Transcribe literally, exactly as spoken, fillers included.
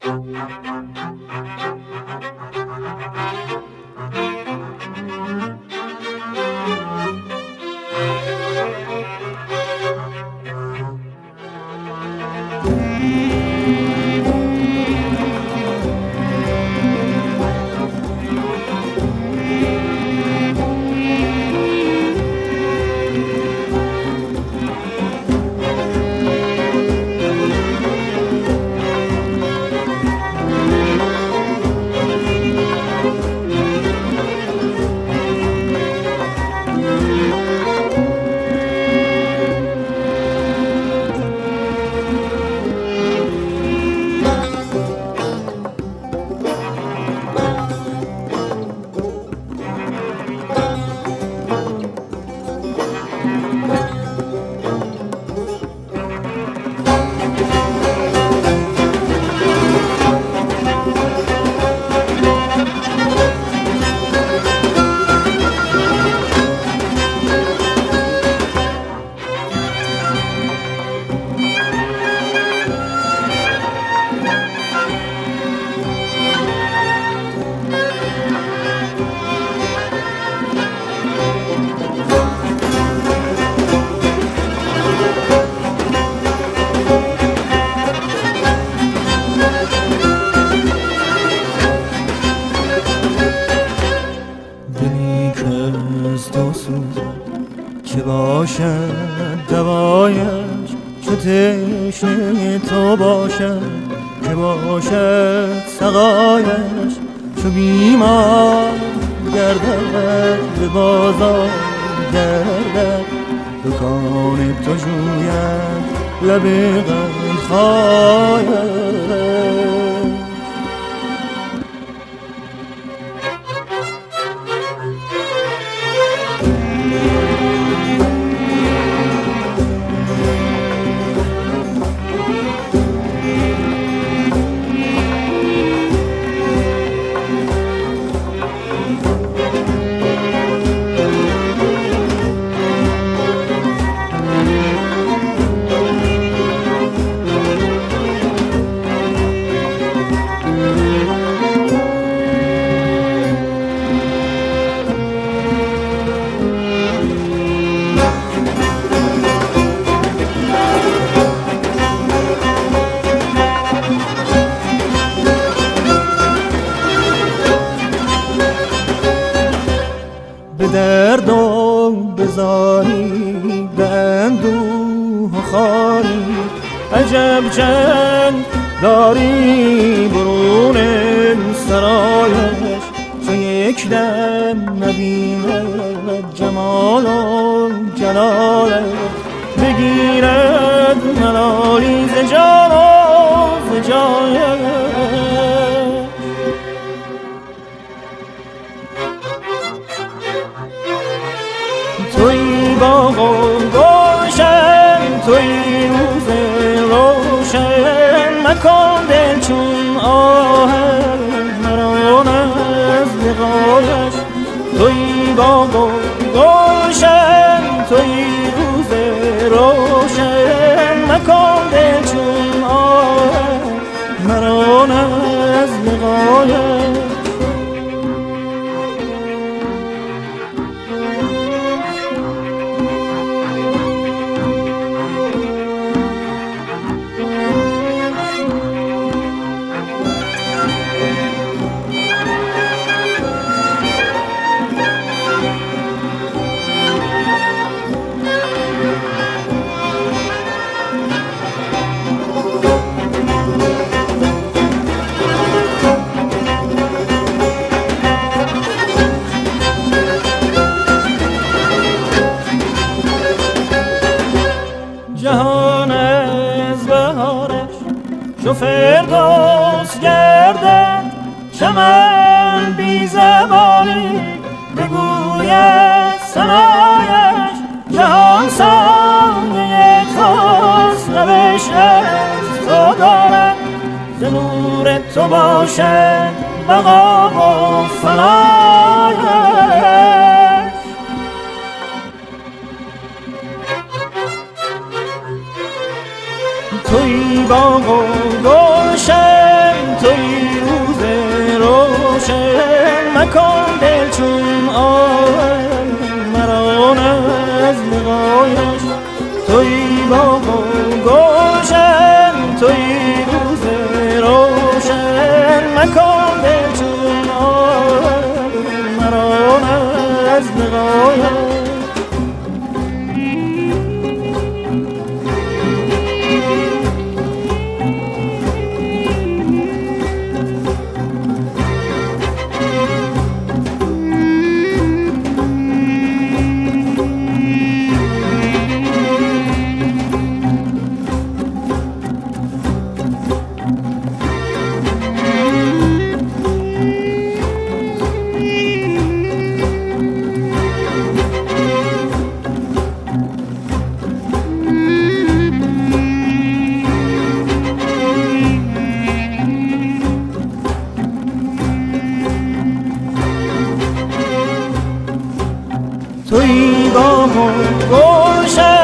که باشد دوایش چو تشنه تو باشد، که باشد سقایش چو بیمار گردد به بازار گردد، دکان تو جوید لب قندخایش. به درد و بزاری به اندوه و خاری، عجب جنگ داری برون سرایش، چو یک دم نبیند جمال و جلالش، بگیرد ملالی ز جان و ز جایش. توی باغ و گلشن، توی روز روشن، مکن دل چون آهن مران از لقایش. توی باغ و گلشن، توی روز روشن، مکن دل چون آهن مران از لقایش. جهان از بهارش چو فردوس گردد، چمن بی زبانی بگوید ثنایش. جهان سایه توست روش از تو دارد، ز نور تو باشد بقا و فنایش. توی باغ و گلشن، توی روز روشن مکن دل چون آب مرا از نگاهش توی باغ و گلشن توی روز روشن مکن دل چون آب مرا از نگاهش توی باغ و گلشن